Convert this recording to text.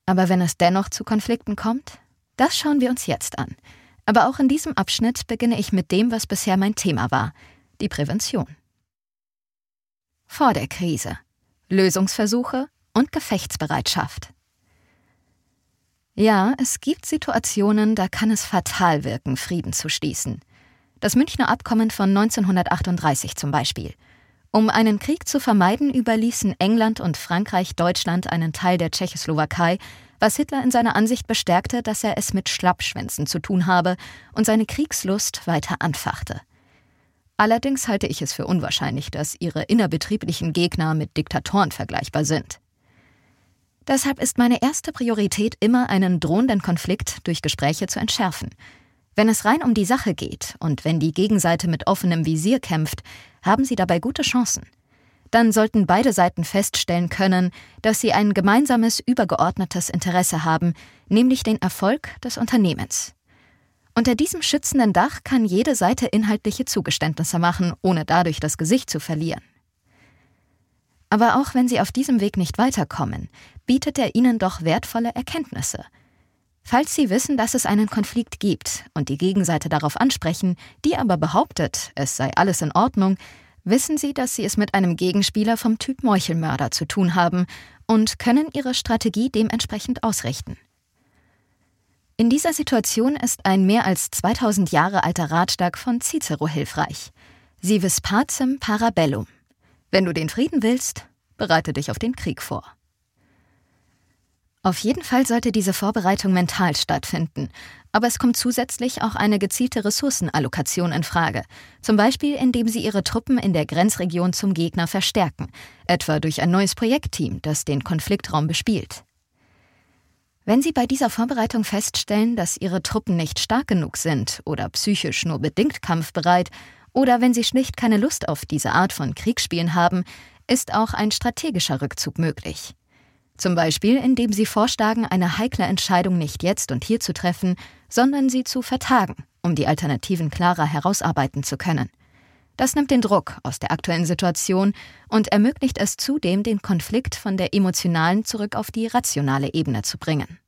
Aber wenn es dennoch zu Konflikten kommt? Das schauen wir uns jetzt an. Aber auch in diesem Abschnitt beginne ich mit dem, was bisher mein Thema war, die Prävention. Vor der Krise. Lösungsversuche und Gefechtsbereitschaft. Ja, es gibt Situationen, da kann es fatal wirken, Frieden zu schließen. Das Münchner Abkommen von 1938 zum Beispiel. Um einen Krieg zu vermeiden, überließen England und Frankreich Deutschland einen Teil der Tschechoslowakei, was Hitler in seiner Ansicht bestärkte, dass er es mit Schlappschwänzen zu tun habe und seine Kriegslust weiter anfachte. Allerdings halte ich es für unwahrscheinlich, dass ihre innerbetrieblichen Gegner mit Diktatoren vergleichbar sind. Deshalb ist meine erste Priorität immer, einen drohenden Konflikt durch Gespräche zu entschärfen. Wenn es rein um die Sache geht und wenn die Gegenseite mit offenem Visier kämpft, haben sie dabei gute Chancen. Dann sollten beide Seiten feststellen können, dass sie ein gemeinsames, übergeordnetes Interesse haben, nämlich den Erfolg des Unternehmens. Unter diesem schützenden Dach kann jede Seite inhaltliche Zugeständnisse machen, ohne dadurch das Gesicht zu verlieren. Aber auch wenn sie auf diesem Weg nicht weiterkommen, bietet er ihnen doch wertvolle Erkenntnisse. Falls sie wissen, dass es einen Konflikt gibt und die Gegenseite darauf ansprechen, die aber behauptet, es sei alles in Ordnung, wissen sie, dass sie es mit einem Gegenspieler vom Typ Meuchelmörder zu tun haben und können ihre Strategie dementsprechend ausrichten. In dieser Situation ist ein mehr als 2000 Jahre alter Ratschlag von Cicero hilfreich. Si vis pacem para bellum. Wenn du den Frieden willst, bereite dich auf den Krieg vor. Auf jeden Fall sollte diese Vorbereitung mental stattfinden, aber es kommt zusätzlich auch eine gezielte Ressourcenallokation in Frage, zum Beispiel indem Sie Ihre Truppen in der Grenzregion zum Gegner verstärken, etwa durch ein neues Projektteam, das den Konfliktraum bespielt. Wenn Sie bei dieser Vorbereitung feststellen, dass Ihre Truppen nicht stark genug sind oder psychisch nur bedingt kampfbereit, oder wenn sie schlicht keine Lust auf diese Art von Kriegsspielen haben, ist auch ein strategischer Rückzug möglich. Zum Beispiel, indem sie vorschlagen, eine heikle Entscheidung nicht jetzt und hier zu treffen, sondern sie zu vertagen, um die Alternativen klarer herausarbeiten zu können. Das nimmt den Druck aus der aktuellen Situation und ermöglicht es zudem, den Konflikt von der emotionalen zurück auf die rationale Ebene zu bringen.